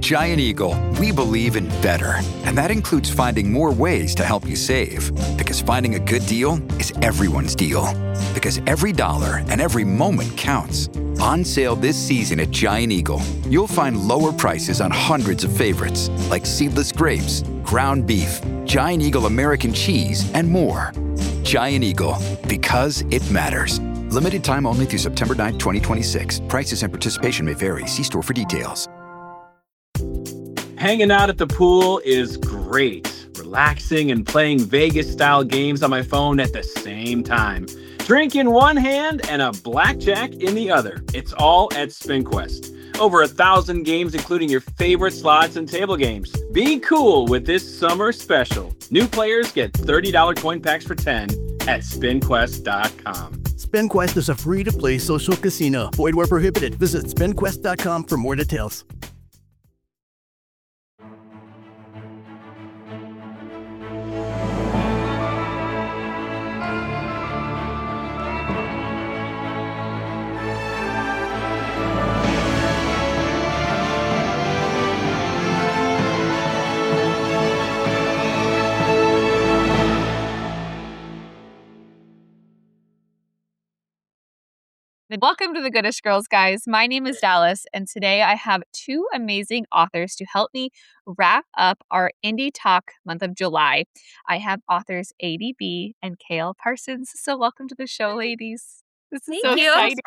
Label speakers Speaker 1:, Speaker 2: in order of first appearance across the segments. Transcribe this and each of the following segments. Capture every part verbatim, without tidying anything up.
Speaker 1: Giant Eagle, we believe in better. And that includes finding more ways to help you save. Because finding a good deal is everyone's deal. Because every dollar and every moment counts. On sale this season at Giant Eagle, you'll find lower prices on hundreds of favorites, like seedless grapes, ground beef, Giant Eagle American cheese, and more. Giant Eagle, because it matters. Limited time only through September ninth, twenty twenty-six. Prices and participation may vary. See store for details.
Speaker 2: Hanging out at the pool is great. Relaxing and playing Vegas-style games on my phone at the same time. Drink in one hand and a blackjack in the other. It's all at SpinQuest. Over a thousand games, including your favorite slots and table games. Be cool with this summer special. New players get thirty dollars coin packs for ten at spin quest dot com.
Speaker 3: SpinQuest is a free-to-play social casino. Void where prohibited. Visit spin quest dot com for more details.
Speaker 4: Welcome to the Goodish Girls, guys. My name is Dallas, and today I have two amazing authors to help me wrap up our Indie Talk month of July. I have authors A D B and Kale Parsons. So welcome to the show, ladies. This is
Speaker 5: Thank
Speaker 4: so
Speaker 5: you.
Speaker 4: exciting.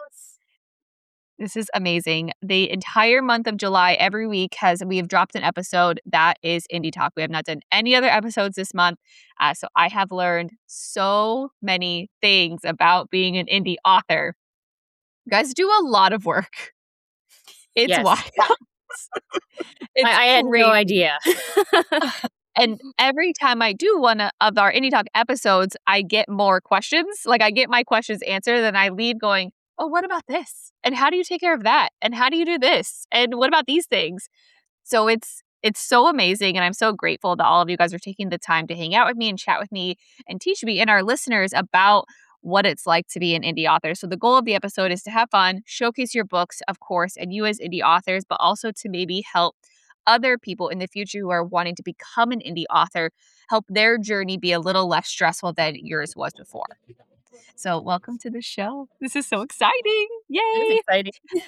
Speaker 4: This is amazing. The entire month of July, every week, has we have dropped an episode that is Indie Talk. We have not done any other episodes this month. Uh, so I have learned so many things about being an indie author. You guys do a lot of work. It's
Speaker 5: Yes.
Speaker 4: wild. It's
Speaker 5: I, I had
Speaker 4: crazy.
Speaker 5: no idea.
Speaker 4: And every time I do one of our Indie Talk episodes, I get more questions. Like I get my questions answered, then I leave going, oh, what about this? And how do you take care of that? And how do you do this? And what about these things? So it's it's so amazing. And I'm so grateful that all of you guys are taking the time to hang out with me and chat with me and teach me and our listeners about what it's like to be an indie author. So the goal of the episode is to have fun, showcase your books, of course, and you as indie authors, but also to maybe help other people in the future who are wanting to become an indie author, help their journey be a little less stressful than yours was before. So welcome to the show. This is so exciting. Yay.
Speaker 5: It's exciting.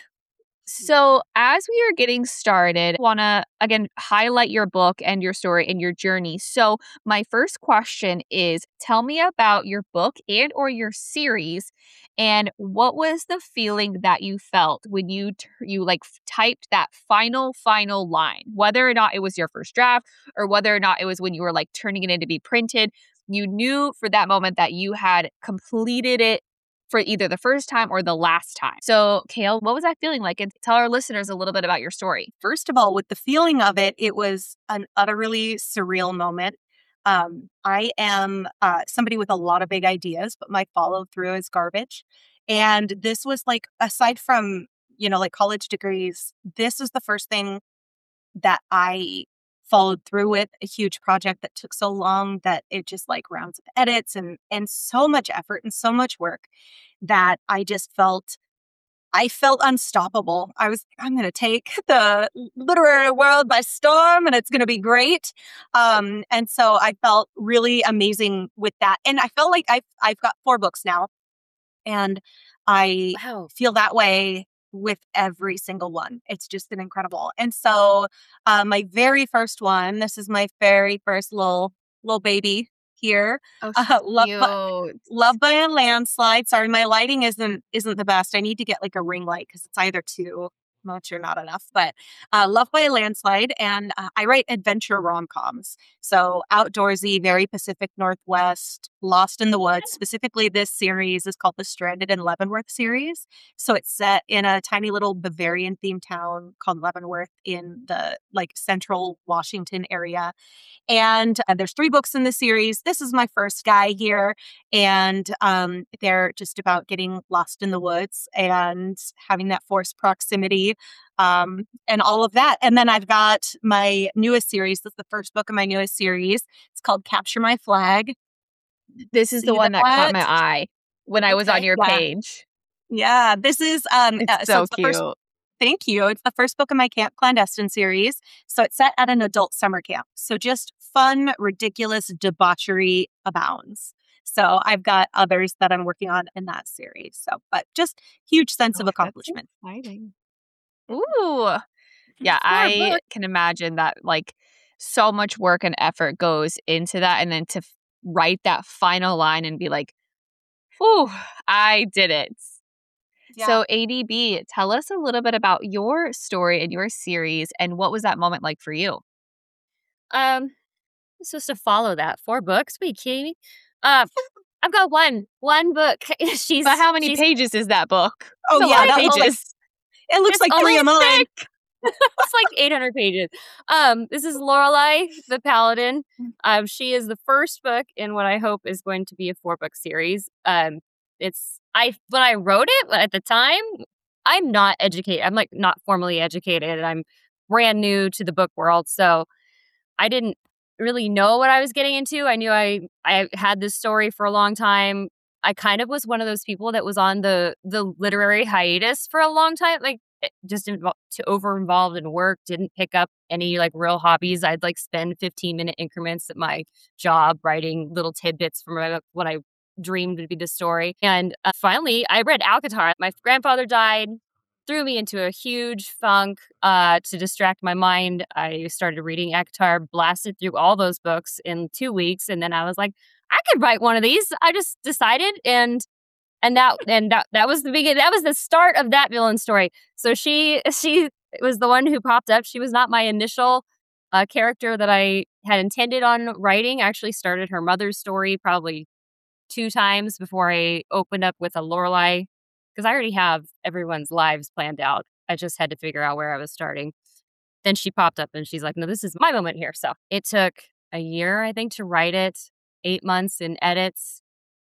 Speaker 4: So as we are getting started, I want to, again, highlight your book and your story and your journey. So my first question is, tell me about your book and or your series, and what was the feeling that you felt when you t- you like typed that final, final line, whether or not it was your first draft or whether or not it was when you were like turning it in to be printed. You knew for that moment that you had completed it for either the first time or the last time. So, Kale, what was that feeling like? And tell our listeners a little bit about your story.
Speaker 6: First of all, with the feeling of it, it was an utterly surreal moment. Um, I am uh, somebody with a lot of big ideas, but my follow through is garbage. And this was like, aside from, you know, like college degrees, this was the first thing that I followed through with, a huge project that took so long that it just like rounds of edits and and so much effort and so much work that I just felt I felt unstoppable. I was I'm going to take the literary world by storm and it's going to be great. Um, and so I felt really amazing with that. And I felt like I've I've got four books now, and I
Speaker 5: Wow.
Speaker 6: feel that way with every single one. It's just been incredible. And so uh, my very first one, this is my very first little little baby here.
Speaker 4: Oh,
Speaker 6: Uh, love, by,
Speaker 4: cute.
Speaker 6: love by a landslide. Sorry, my lighting isn't isn't the best. I need to get like a ring light because it's either too much or not enough. But uh, Love by a Landslide, and uh, I write adventure rom-coms. So outdoorsy, very Pacific Northwest, Lost in the Woods. Specifically, this series is called the Stranded in Leavenworth series. So it's set in a tiny little Bavarian themed town called Leavenworth in the like central Washington area. And uh, there's three books in the series. This is my first guy here. And um, they're just about getting lost in the woods and having that forced proximity um, and all of that. And then I've got my newest series. This is the first book of my newest series. It's called Capture My Flag.
Speaker 4: This is
Speaker 6: See
Speaker 4: the one that caught
Speaker 6: that?
Speaker 4: my eye when I was on
Speaker 6: Okay,
Speaker 4: your
Speaker 6: yeah.
Speaker 4: page.
Speaker 6: Yeah, this is um
Speaker 4: It's
Speaker 6: uh,
Speaker 4: so
Speaker 6: it's the
Speaker 4: cute.
Speaker 6: first Thank you. It's the first book in my Camp Clandestine series. So it's set at an adult summer camp. So just fun, ridiculous debauchery abounds. So I've got others that I'm working on in that series. So, but just huge sense
Speaker 4: Oh,
Speaker 6: of
Speaker 4: that's
Speaker 6: accomplishment.
Speaker 4: exciting. Ooh. Yeah,
Speaker 6: For a
Speaker 4: I
Speaker 6: book.
Speaker 4: can imagine that like so much work and effort goes into that. And then to f- write that final line and be like, whew, I did it.
Speaker 6: Yeah.
Speaker 4: So A D B, tell us a little bit about your story and your series and what was that moment like for you?
Speaker 5: Um, I'm supposed to follow that. Four books? Are you kidding me? Uh, I've got one. One book. she's
Speaker 4: But how many
Speaker 5: she's,
Speaker 4: pages is that book?
Speaker 6: Oh,
Speaker 4: It's a
Speaker 6: yeah,
Speaker 4: lot of
Speaker 6: that whole, like,
Speaker 4: pages.
Speaker 6: It looks
Speaker 5: It's
Speaker 6: like
Speaker 5: only
Speaker 6: three of mine.
Speaker 5: It's like eight hundred pages. Um, this is Lorelei the Paladin. Um, she is the first book in what I hope is going to be a four book series. Um, it's I when I wrote it at the time, I'm not educated. I'm like not formally educated. I'm brand new to the book world, so I didn't really know what I was getting into. I knew I I had this story for a long time. I kind of was one of those people that was on the the literary hiatus for a long time, like it just invo- to over involved in work, didn't pick up any like real hobbies. I'd like spend fifteen minute increments at my job writing little tidbits from my, what I dreamed would be the story. And uh, finally, I read Alcatraz. My grandfather died, threw me into a huge funk. Uh, to distract my mind, I started reading Alcatraz, blasted through all those books in two weeks, and then I was like, I could write one of these. I just decided, and and that and that that was the beginning. That was the start of that villain story. So she she was the one who popped up. She was not my initial uh, character that I had intended on writing. I actually started her mother's story probably two times before I opened up with a Lorelei, because I already have everyone's lives planned out. I just had to figure out where I was starting. Then she popped up and she's like, no, this is my moment here. So it took a year, I think, to write it, eight months in edits.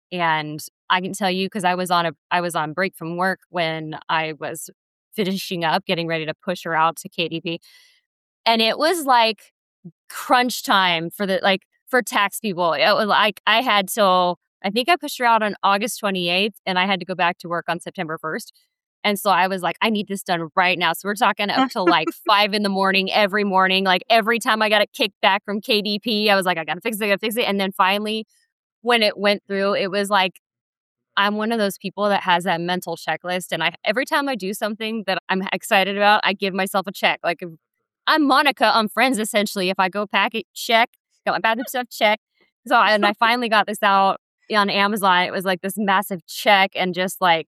Speaker 5: And I can tell you, because I was on a I was on break from work when I was finishing up, getting ready to push her out to K D P. And it was like crunch time for the like for tax people. It was like I had till I think I pushed her out on August twenty-eighth and I had to go back to work on September first. And so I was like, I need this done right now. So we're talking up till like five in the morning every morning. Like every time I got it kicked back from K D P, I was like, I gotta fix it, I gotta fix it. And then finally, when it went through, it was like, I'm one of those people that has that mental checklist. And I every time I do something that I'm excited about, I give myself a check. Like if, I'm Monica on Friends, essentially. If I go pack it, check. Got my bathroom stuff, check. So and I finally got this out on Amazon. It was like this massive check and just like,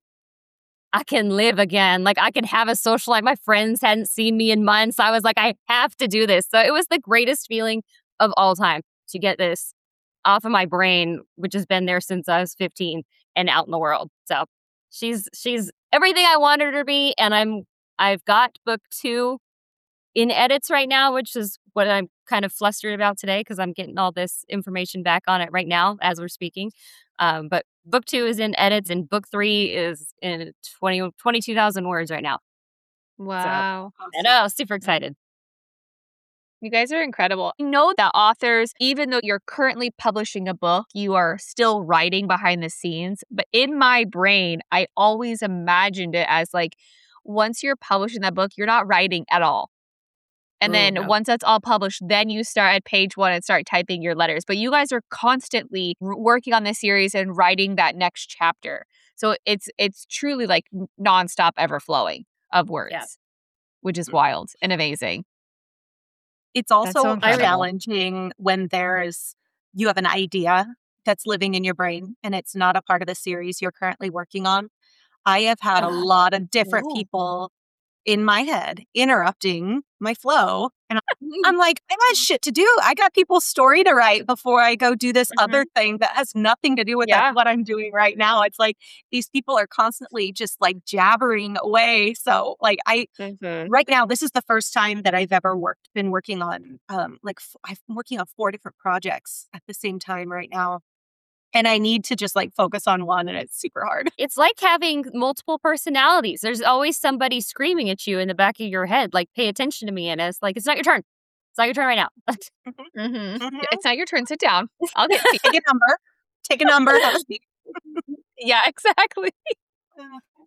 Speaker 5: I can live again. Like I can have a social life. My friends hadn't seen me in months. I was like, I have to do this. So it was the greatest feeling of all time to get this off of my brain, which has been there since I was fifteen and out in the world. So she's she's everything I wanted her to be. And I'm I've got book two in edits right now, which is what I'm kind of flustered about today because I'm getting all this information back on it right now as we're speaking. Um, but book two is in edits and book three is in twenty, twenty-two thousand words right now.
Speaker 4: Wow.
Speaker 5: So, I know, super excited.
Speaker 4: You guys are incredible. I know that authors, even though you're currently publishing a book, you are still writing behind the scenes. But in my brain, I always imagined it as like, once you're publishing that book, you're not writing at all. And
Speaker 5: Ooh,
Speaker 4: then
Speaker 5: no.
Speaker 4: once that's all published, then you start at page one and start typing your letters. But you guys are constantly r- working on this series and writing that next chapter. So it's it's truly like nonstop ever flowing of words,
Speaker 5: Yeah.
Speaker 4: which is wild and amazing.
Speaker 6: It's
Speaker 4: so
Speaker 6: also
Speaker 4: incredible.
Speaker 6: challenging when there's you have an idea that's living in your brain and it's not a part of the series you're currently working on. I have had a lot of different
Speaker 5: cool.
Speaker 6: people in my head interrupting my flow. And I'm, I'm like, I got shit to do. I got people's story to write before I go do this
Speaker 5: Mhm.
Speaker 6: other thing that has nothing to do with
Speaker 4: Yeah.
Speaker 6: that, what I'm doing right now. It's like these people are constantly just like jabbering away. So like I right now, this is the first time that I've ever worked, been working on um like f- I'm working on four different projects at the same time right now. And I need to just like focus on one and it's super hard.
Speaker 5: It's like having multiple personalities. There's always somebody screaming at you in the back of your head, like, pay attention to me. And it's like, it's not your turn. It's not your turn right now.
Speaker 4: Mm-hmm.
Speaker 6: Mhm.
Speaker 4: It's not your turn. Sit down. I'll get to you.
Speaker 6: Take a number. Take a number. Have a seat.
Speaker 4: Yeah, exactly.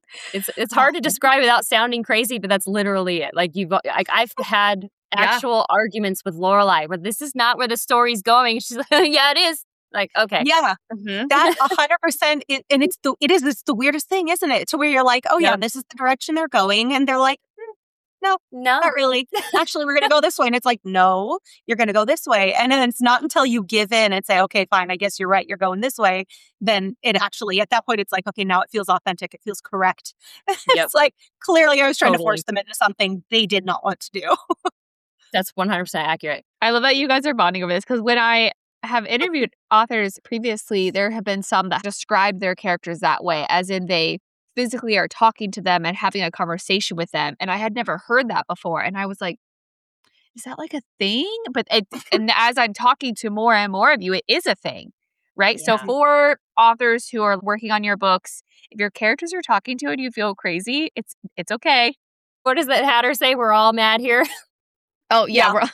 Speaker 5: It's it's hard to describe without sounding crazy, but that's literally it. Like you've like I've had actual yeah. arguments with Lorelai, but this is not where the story's going. She's like, yeah, it is. Like, okay.
Speaker 6: Yeah. Mm-hmm. That a hundred percent. And it's the, it is, it's the weirdest thing, isn't it? To where you're like, oh yeah, yeah this is the direction they're going. And they're like, mm, no,
Speaker 5: no,
Speaker 6: not really. Actually, we're going to go this way. And it's like, no, you're going to go this way. And then it's not until you give in and say, okay, fine, I guess you're right. You're going this way. Then it actually, at that point, it's like, okay, now it feels authentic. It feels correct. Yep. It's like, clearly I was trying totally. to force them into something they did not want to do.
Speaker 5: That's one hundred percent accurate.
Speaker 4: I love that you guys are bonding over this because when I have interviewed authors previously, there have been some that describe their characters that way, as in they physically are talking to them and having a conversation with them. And I had never heard that before. And I was like, is that like a thing? But it, and as I'm talking to more and more of you, it is a thing, right? Yeah. So for authors who are working on your books, if your characters are talking to you and you feel crazy, it's it's okay.
Speaker 5: What does that Hatter say? We're all mad here.
Speaker 4: Oh, yeah.
Speaker 5: yeah.
Speaker 4: We're all-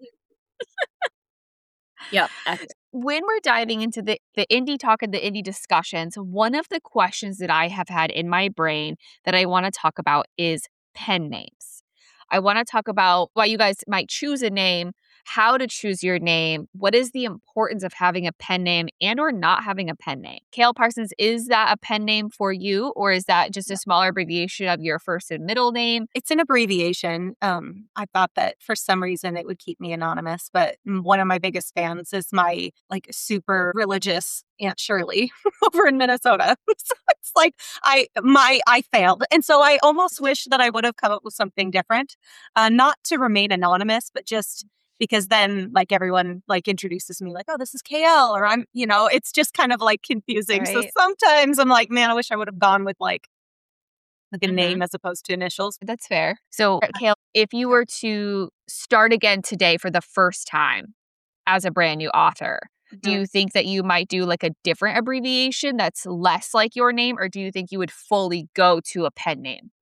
Speaker 5: Yep.
Speaker 4: When we're diving into the, the indie talk and the indie discussions, one of the questions that I have had in my brain that I want to talk about is pen names. I want to talk about why you guys might choose a name, how to choose your name, what is the importance of having a pen name and or not having a pen name. Kale Parsons, is that a pen name for you, or is that just a smaller abbreviation of your first and middle name?
Speaker 6: It's an abbreviation. Um, I thought that for some reason it would keep me anonymous, but one of my biggest fans is my like super religious Aunt Shirley over in Minnesota. So it's like I my I failed, and so I almost wish that I would have come up with something different, uh, not to remain anonymous, but just. Because then, like, everyone, like, introduces me like, oh, this is K L, or I'm, you know, it's just kind of, like, confusing. Right. So sometimes I'm like, man, I wish I would have gone with, like, like a mm-hmm. name as opposed to initials.
Speaker 4: That's fair. So, Kale, if you were to start again today for the first time as a brand new author, mm-hmm. do you think that you might do, like, a different abbreviation that's less like your name, or do you think you would fully go to a pen name?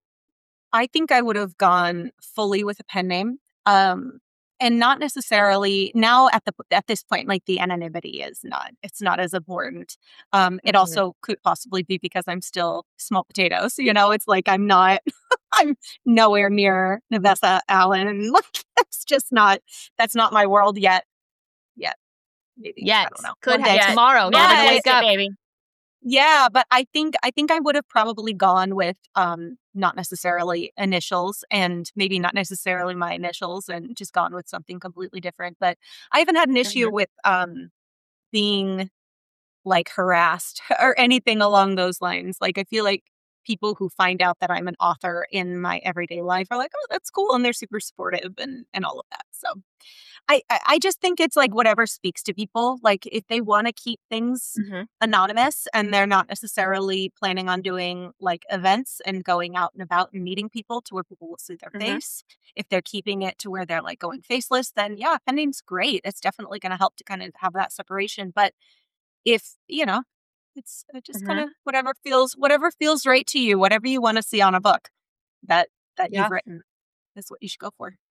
Speaker 6: I think I would have gone fully with a pen name. Um And not necessarily now at the at this point, like the anonymity is not, it's not as important. Um, it mm-hmm. also could possibly be because I'm still small potatoes. You know, it's like I'm not, I'm nowhere near Nevessa Allen. Like that's just not, that's not my world yet. Yet. Maybe.
Speaker 4: Yes.
Speaker 6: I don't know.
Speaker 4: Could have tomorrow. Never
Speaker 5: yes,
Speaker 4: wake up.
Speaker 5: Baby.
Speaker 6: Yeah, but I think I think I would have probably gone with um, not necessarily initials and maybe not necessarily my initials and just gone with something completely different. But I haven't had an issue mm-hmm. with um, being like harassed or anything along those lines. Like I feel like people who find out that I'm an author in my everyday life are like, oh, that's cool. And they're super supportive and, and all of that. So I, I just think it's like whatever speaks to people. Like if they want to keep things mm-hmm. anonymous and they're not necessarily planning on doing like events and going out and about and meeting people to where people will see their mm-hmm. face. If they're keeping it to where they're like going faceless, then yeah, pen name's great. It's definitely going to help to kind of have that separation. But if, you know, it's just mm-hmm. kind of whatever feels, whatever feels right to you, whatever you want to see on a book that, that yeah. you've written is what you should go for.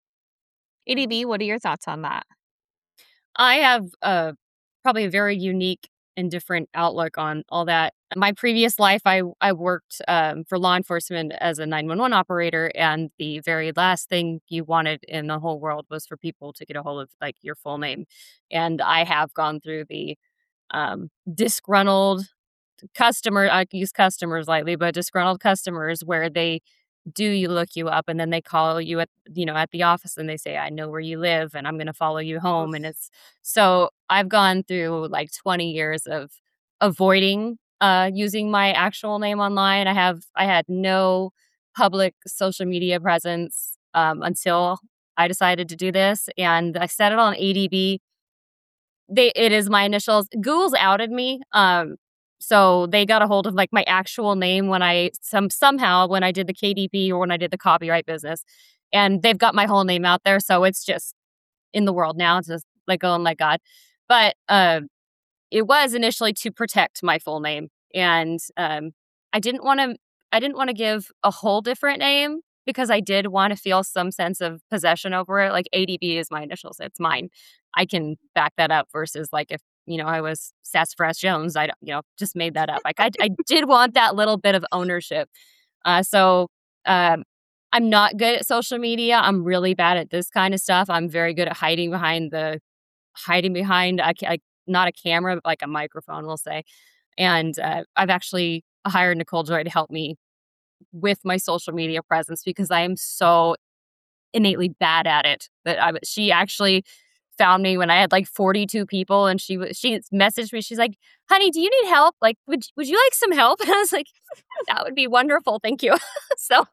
Speaker 4: A D B, what are your thoughts on that?
Speaker 5: I have uh, probably a very unique and different outlook on all that. My previous life, I, I worked um, for law enforcement as a nine one one operator, and the very last thing you wanted in the whole world was for people to get a hold of like your full name. And I have gone through the um, disgruntled customer, I use customers lightly, but disgruntled customers where they do you look you up and then they call you at, you know, at the office and they say, I know where you live and I'm going to follow you home. And it's, so I've gone through like twenty years of avoiding uh, using my actual name online. I have, I had no public social media presence um, until I decided to do this. And I set it on A D B. They, it is my initials. Google's outed me. Um, So they got a hold of like my actual name when I some somehow when I did the K D P or when I did the copyright business, and they've got my whole name out there. So it's just in the world now. It's just like, oh my God. But uh, it was initially to protect my full name, and um, I didn't want to. I didn't want to give a whole different name because I did want to feel some sense of possession over it. Like A D B is my initials; it's mine. I can back that up. Versus like if you know, I was Sassafras Jones. I, you know, just made that up. Like I, I did want that little bit of ownership. Uh, so um, I'm not good at social media. I'm really bad at this kind of stuff. I'm very good at hiding behind the, hiding behind, a, a, not a camera, but like a microphone, we'll say. And uh, I've actually hired Nicole Joy to help me with my social media presence because I am so innately bad at it that I, she actually found me when I had like forty-two people, and she she messaged me. She's like, "Honey, do you need help? Like, would would you like some help?" And I was like, "That would be wonderful, thank you." So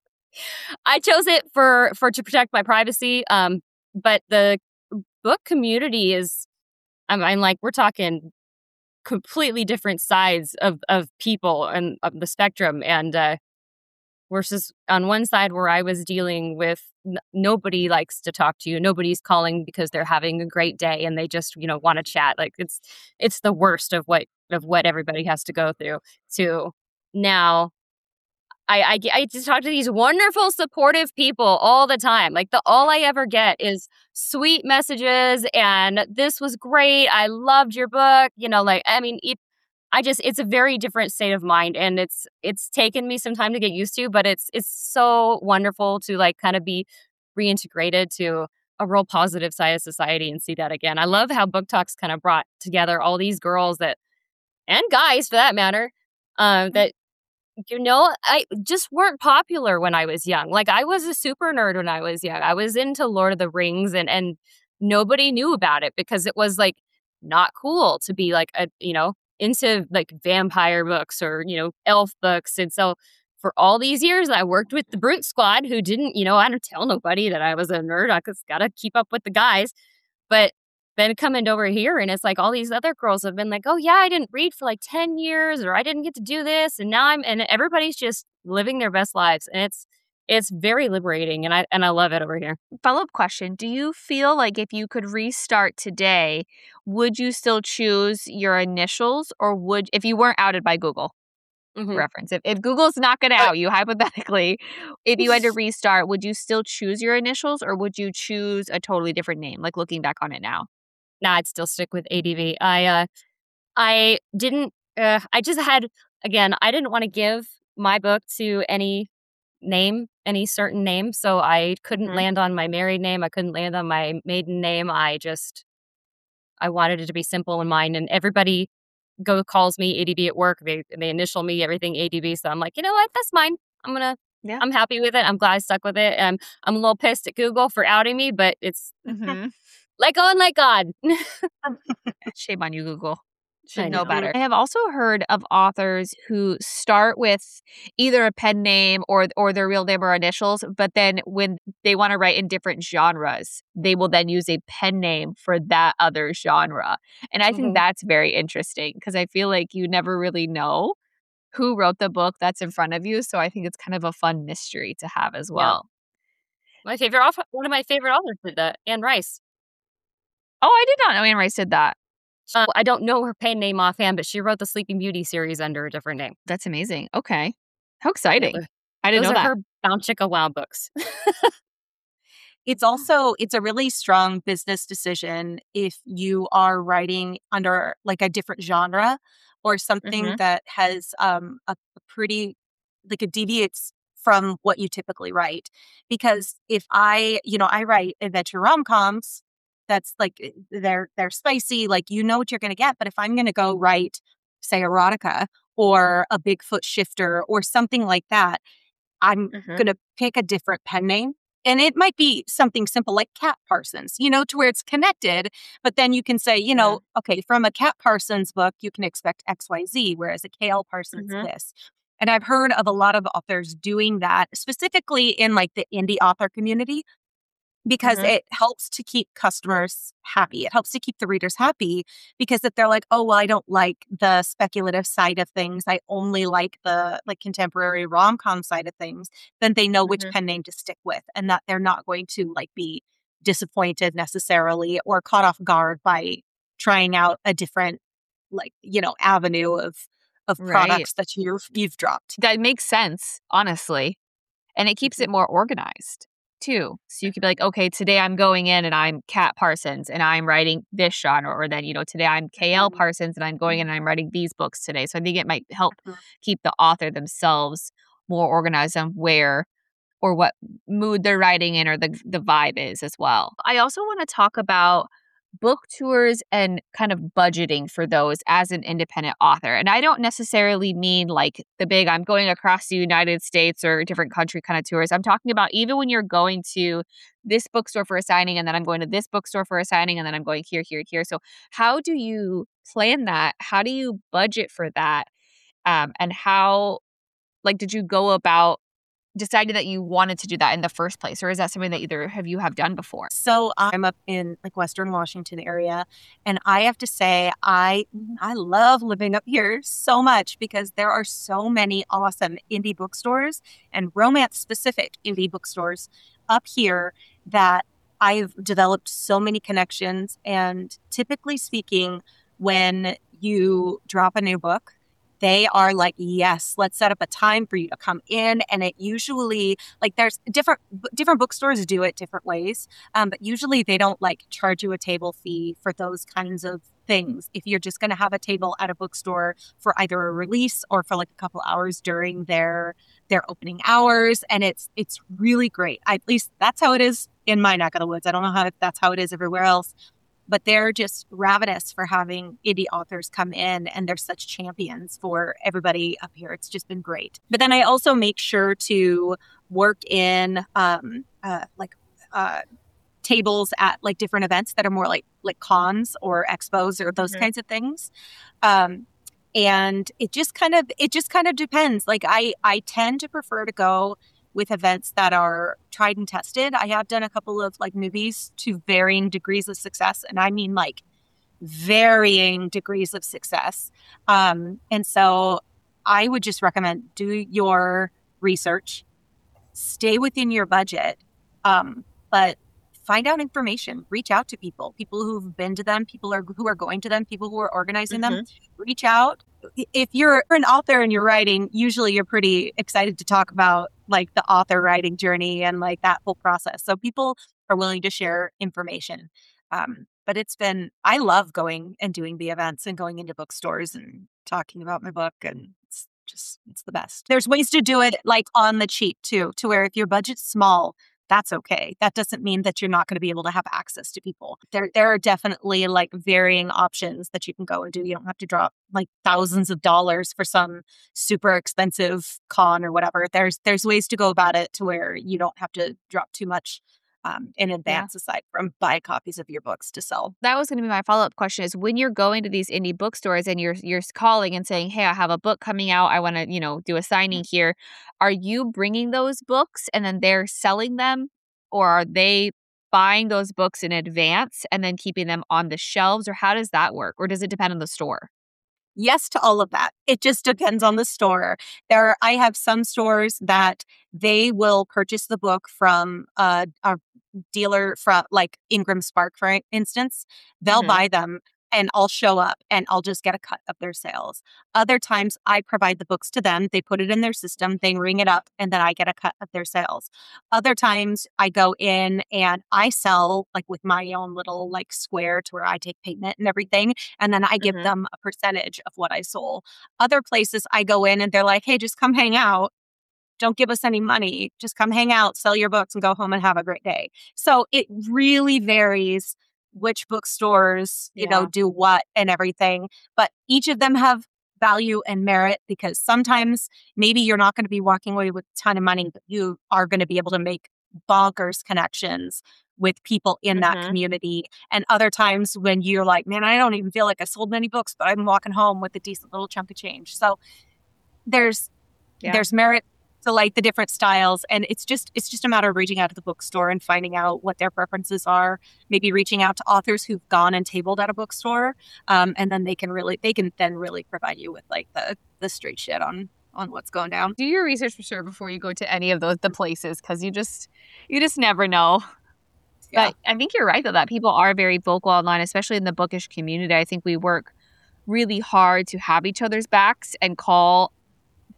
Speaker 5: I chose it for for to protect my privacy. Um, but the book community is, I mean, like we're talking completely different sides of of people and of the spectrum, and uh, versus on one side where I was dealing with n- nobody likes to talk to you. Nobody's calling because they're having a great day and they just, you know, want to chat. Like it's, it's the worst of what, of what everybody has to go through. To now I, I, I just talk to these wonderful, supportive people all the time. Like the, all I ever get is sweet messages and this was great. I loved your book. You know, like, I mean, it, I just, it's a very different state of mind, and it's, it's taken me some time to get used to, but it's, it's so wonderful to like kind of be reintegrated to a real positive side of society and see that again. I love how Book Talks kind of brought together all these girls that, and guys for that matter, uh, that, you know, I just weren't popular when I was young. Like I was a super nerd when I was young. I was into Lord of the Rings, and, and nobody knew about it because it was like not cool to be like a, you know, into like vampire books or, you know, elf books. And so for all these years, I worked with the Brute Squad, who didn't, you know, I don't tell nobody that I was a nerd. I just got to keep up with the guys. But then coming over here, and it's like all these other girls have been like, oh, yeah, I didn't read for like ten years, or I didn't get to do this. And now I'm, and everybody's just living their best lives. And it's, it's very liberating. And I, and I love it over here.
Speaker 4: Follow-up question. Do you feel like if you could restart today, would you still choose your initials, or would, if you weren't outed by Google? Mm-hmm. Reference. If, if Google's not going to out you, hypothetically, if you had to restart, would you still choose your initials, or would you choose a totally different name, like looking back on it now?
Speaker 5: Nah, I'd still stick with A D V. I, uh, I didn't, uh, I just had, again, I didn't want to give my book to any name, any certain name. So I couldn't mm-hmm. land on my married name. I couldn't land on my maiden name. I just, I wanted it to be simple in mine. And everybody go calls me A D V at work. They, they initial me, everything A D V. So I'm like, you know what? That's mine. I'm going to, yeah. I'm happy with it. I'm glad I stuck with it. Um, I'm a little pissed at Google for outing me, but it's mm-hmm. let go and let God.
Speaker 4: Shame on you, Google. Should know. know better. I have also heard of authors who start with either a pen name or or their real name or initials, but then when they want to write in different genres, they will then use a pen name for that other genre. And I mm-hmm. think that's very interesting because I feel like you never really know who wrote the book that's in front of you. So I think it's kind of a fun mystery to have as well.
Speaker 5: Yeah. My favorite author, one of my favorite authors did that, Anne Rice.
Speaker 4: Oh, I did not know Anne Rice did that.
Speaker 5: Uh, I don't know her pen name offhand, but she wrote the Sleeping Beauty series under a different name.
Speaker 4: That's amazing. Okay. How exciting.
Speaker 5: Yeah,
Speaker 4: I didn't
Speaker 5: those
Speaker 4: know
Speaker 5: are
Speaker 4: that.
Speaker 5: her Bound Chicka Wow books.
Speaker 6: It's also, it's a really strong business decision if you are writing under like a different genre or something mm-hmm. that has um, a, a pretty, like a deviates from what you typically write. Because if I, you know, I write adventure rom-coms, that's like, they're they're spicy, like you know what you're going to get. But if I'm going to go write, say, erotica or a Bigfoot shifter or something like that, I'm mm-hmm. going to pick a different pen name. And it might be something simple like Cat Parsons, you know, to where it's connected. But then you can say, you know, yeah. okay, from a Cat Parsons book, you can expect X Y Z, whereas a K L Parsons mm-hmm. this. And I've heard of a lot of authors doing that, specifically in like the indie author community, because mm-hmm. it helps to keep customers happy. It helps to keep the readers happy because if they're like, oh, well, I don't like the speculative side of things, I only like the like contemporary rom-com side of things, then they know mm-hmm. which pen name to stick with and that they're not going to like be disappointed necessarily or caught off guard by trying out a different like, you know, avenue of of products right. that you've, you've dropped.
Speaker 4: That makes sense, honestly. And it keeps mm-hmm. it more organized. too. So you could be like, okay, today I'm going in and I'm Kat Parsons and I'm writing this genre. Or then, you know, today I'm K L Parsons and I'm going in and I'm writing these books today. So I think it might help keep the author themselves more organized on where or what mood they're writing in or the the vibe is as well. I also want to talk about book tours and kind of budgeting for those as an independent author. And I don't necessarily mean like the big I'm going across the United States or a different country kind of tours. I'm talking about even when you're going to this bookstore for a signing and then I'm going to this bookstore for a signing and then I'm going here, here, here. So how do you plan that? How do you budget for that? Um, and how, like, did you go about decided that you wanted to do that in the first place, or is that something that either have you have done before?
Speaker 6: So I'm up in like Western Washington area, and I have to say I I love living up here so much because there are so many awesome indie bookstores and romance specific indie bookstores up here that I've developed so many connections. And typically speaking, when you drop a new book, they are like, yes, let's set up a time for you to come in. And it usually, like, there's different different bookstores do it different ways. Um, but usually they don't like charge you a table fee for those kinds of things. If you're just going to have a table at a bookstore for either a release or for like a couple hours during their their opening hours. And it's it's really great. At least that's how it is in my neck of the woods. I don't know how if that's how it is everywhere else. But they're just ravenous for having indie authors come in, and they're such champions for everybody up here. It's just been great. But then I also make sure to work in um, uh, like uh, tables at like different events that are more like like cons or expos or those mm-hmm. kinds of things. Um, and it just kind of it just kind of depends. Like I I tend to prefer to go with events that are tried and tested. I have done a couple of like movies to varying degrees of success. And I mean like varying degrees of success. Um, and so I would just recommend do your research, stay within your budget, um, but find out information, reach out to people, people who've been to them, people are, who are going to them, people who are organizing mm-hmm. them, reach out. If you're an author and you're writing, usually you're pretty excited to talk about like the author writing journey and like that whole process. So people are willing to share information. Um, but it's been, I love going and doing the events and going into bookstores and talking about my book. And it's just, it's the best. There's ways to do it like on the cheap too, to where if your budget's small, that's okay. That doesn't mean that you're not going to be able to have access to people. There there are definitely like varying options that you can go and do. You don't have to drop like thousands of dollars for some super expensive con or whatever. There's there's ways to go about it to where you don't have to drop too much um, in advance yeah. aside from buy copies of your books to sell.
Speaker 4: That was going to be my follow-up question is when you're going to these indie bookstores and you're you're calling and saying, hey, I have a book coming out. I want to, you know, do a signing here. Are you bringing those books and then they're selling them? Or are they buying those books in advance and then keeping them on the shelves? Or how does that work? Or does it depend on the store?
Speaker 6: Yes to all of that. It just depends on the store. There, I have some stores that they will purchase the book from a, a dealer from like Ingram Spark, for instance. They'll mm-hmm. buy them and I'll show up and I'll just get a cut of their sales. Other times I provide the books to them. They put it in their system, they ring it up, and then I get a cut of their sales. Other times I go in and I sell like with my own little like square to where I take payment and everything. And then I give mm-hmm. them a percentage of what I sold. Other places I go in and they're like, hey, just come hang out. Don't give us any money. Just come hang out, sell your books and go home and have a great day. So it really varies which bookstores, you yeah. know, do what and everything. But each of them have value and merit because sometimes maybe you're not going to be walking away with a ton of money, but you are going to be able to make bonkers connections with people in mm-hmm. that community. And other times when you're like, man, I don't even feel like I sold many books, but I'm walking home with a decent little chunk of change. So there's yeah. there's merit to like the different styles. And it's just it's just a matter of reaching out to the bookstore and finding out what their preferences are, maybe reaching out to authors who've gone and tabled at a bookstore. Um, and then they can really they can then really provide you with like the the straight shit on on what's going down.
Speaker 4: Do your research for sure before you go to any of those the places, because you just you just never know. Yeah. But I think you're right though that people are very vocal online, especially in the bookish community. I think we work really hard to have each other's backs and call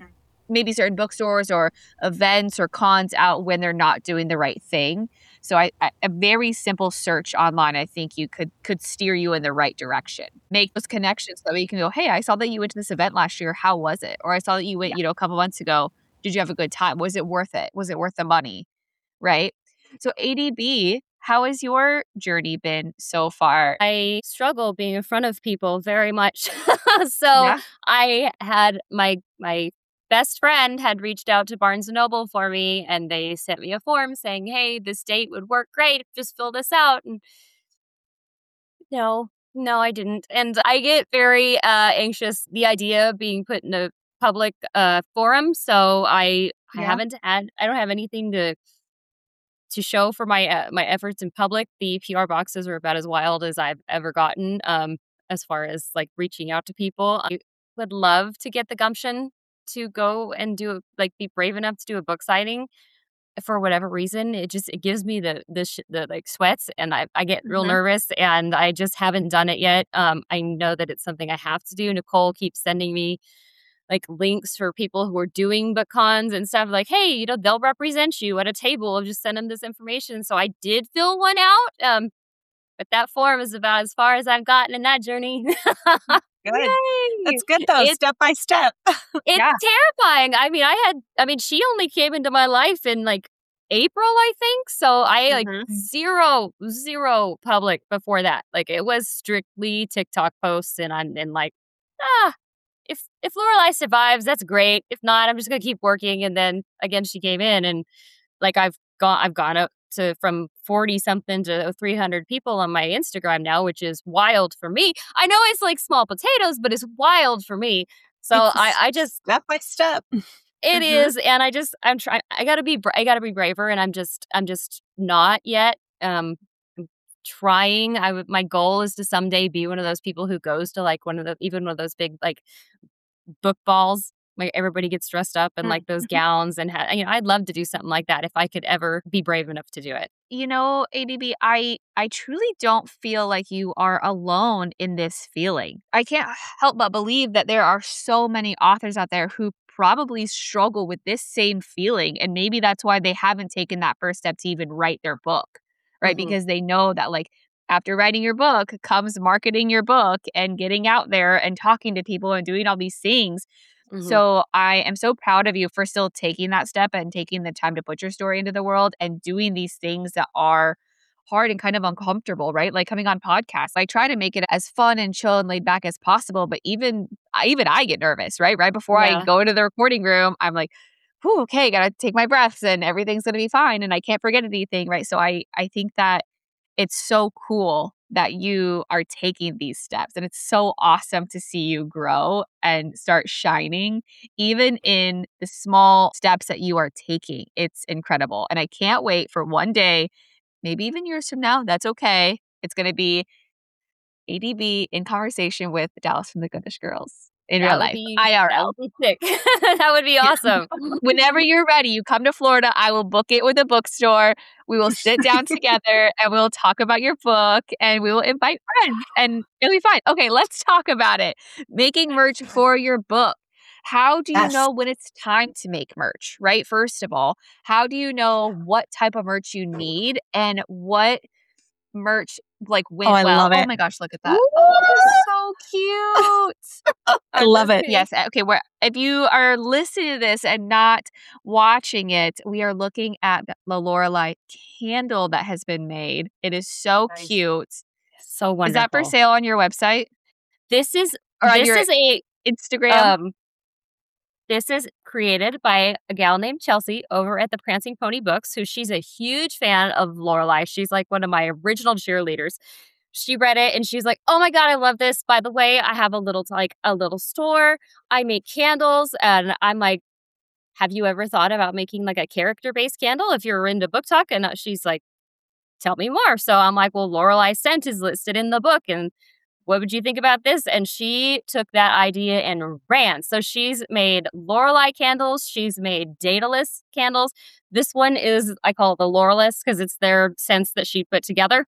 Speaker 4: maybe certain bookstores or events or cons out when they're not doing the right thing. So I, I, a very simple search online, I think you could could steer you in the right direction. Make those connections so that you can go, hey, I saw that you went to this event last year. How was it? Or I saw that you went,
Speaker 6: Yeah.
Speaker 4: you know, a couple months ago. Did you have a good time? Was it worth it? Was it worth the money? Right? So A D B, how has your journey been so far?
Speaker 5: I struggle being in front of people very much. So
Speaker 4: Yeah.
Speaker 5: I had my my best friend had reached out to Barnes and Noble for me, and they sent me a form saying, hey, this date would work great. Just fill this out. And no, no, I didn't. And I get very uh, anxious, the idea of being put in a public uh, forum. So I, I
Speaker 4: Yeah.
Speaker 5: haven't had, I don't have anything to to show for my uh, my efforts in public. The P R boxes are about as wild as I've ever gotten, um, as far as like reaching out to people. I would love to get the gumption to go and do like be brave enough to do a book signing. For whatever reason, it just it gives me the the, sh- the like sweats, and I I get real
Speaker 6: Mhm.
Speaker 5: nervous, and I just haven't done it yet. Um, I know that it's something I have to do. Nicole keeps sending me like links for people who are doing book cons and stuff, like, hey, you know, they'll represent you at a table. Just send them this information. So I did fill one out. Um, but that form is about as far as I've gotten in that journey.
Speaker 6: Good.
Speaker 4: Yay!
Speaker 6: That's good though.
Speaker 5: It's-
Speaker 6: Step by step.
Speaker 5: It's
Speaker 4: Yeah.
Speaker 5: terrifying. I mean, I had, I mean, she only came into my life in like April, I think. So I like
Speaker 6: Mhm.
Speaker 5: zero, zero public before that. Like it was strictly TikTok posts, and I'm and like, ah, if if Lorelai survives, that's great. If not, I'm just gonna keep working. And then again, she came in, and like I've gone, I've gone up to from forty something to three hundred people on my Instagram now, which is wild for me. I know it's like small potatoes, but it's wild for me. So
Speaker 6: It's a
Speaker 5: I, I just,
Speaker 6: Step by step.
Speaker 5: it
Speaker 6: Mhm.
Speaker 5: is, and I just, I'm trying. I gotta be, bra- I gotta be braver, and I'm just, I'm just not yet. Um, I'm trying. I would. My goal is to someday be one of those people who goes to like one of the, even one of those big like book balls. Like everybody gets dressed up in like those
Speaker 6: Mhm.
Speaker 5: gowns, and ha- you know, I'd love to do something like that if I could ever be brave enough to do it.
Speaker 4: You know, A D B, I I truly don't feel like you are alone in this feeling. I can't help but believe that there are so many authors out there who probably struggle with this same feeling, and maybe that's why they haven't taken that first step to even write their book, right?
Speaker 6: Mhm.
Speaker 4: Because they know that like after writing your book comes marketing your book and getting out there and talking to people and doing all these things.
Speaker 5: Mhm.
Speaker 4: So I am so proud of you for still taking that step and taking the time to put your story into the world and doing these things that are hard and kind of uncomfortable, right? Like coming on podcasts. I try to make it as fun and chill and laid back as possible, but even I even I get nervous, right? Right before
Speaker 5: Yeah.
Speaker 4: I go into the recording room, I'm like, "Whew, okay, gotta take my breaths and everything's gonna be fine and I can't forget anything," right? So I I think that it's so cool that you are taking these steps, and it's so awesome to see you grow and start shining even in the small steps that you are taking. It's incredible, and I can't wait for one day, maybe even years from now, that's okay. It's going to be A D B in conversation with Dallas from the Goodish Girls in
Speaker 5: That
Speaker 4: real
Speaker 5: would
Speaker 4: life,
Speaker 5: be,
Speaker 4: I R
Speaker 5: that
Speaker 4: L.
Speaker 5: would be sick. That would be awesome.
Speaker 4: Whenever you're ready, you come to Florida. I will book it with a bookstore. We will sit down together and we'll talk about your book and we will invite friends and it'll be fine. Okay, let's talk about it. Making merch for your book. How do you
Speaker 6: Yes.
Speaker 4: know when it's time to make merch, right? First of all, how do you know what type of merch you need and what merch like went
Speaker 6: Oh, I
Speaker 4: well?
Speaker 6: love
Speaker 4: Oh
Speaker 6: it.
Speaker 4: my gosh, look at that. Oh, that's so cute.
Speaker 6: I love it.
Speaker 4: Yes. Okay. Where if you are listening to this and not watching it, we are looking at the Lorelai candle that has been made. It is so
Speaker 6: Nice.
Speaker 4: cute.
Speaker 5: So wonderful.
Speaker 4: Is that for sale on your website
Speaker 5: This is
Speaker 4: or on
Speaker 5: this
Speaker 4: your
Speaker 5: is a
Speaker 4: Instagram?
Speaker 5: um this is created by a gal named Chelsea over at the Prancing Pony Books, who she's a huge fan of Lorelai. She's like one of my original cheerleaders. She read it and she's like, "Oh my god, I love this. By the way, I have a little like a little store. I make candles." And I'm like, "Have you ever thought about making like a character-based candle if you're into book talk?" And uh, she's like, "Tell me more." So I'm like, "Well, Lorelai scent is listed in the book, and what would you think about this?" And she took that idea and ran. So she's made Lorelai candles. She's made Daedalus candles. This one is, I call it the Loreless because it's their scents that she put together.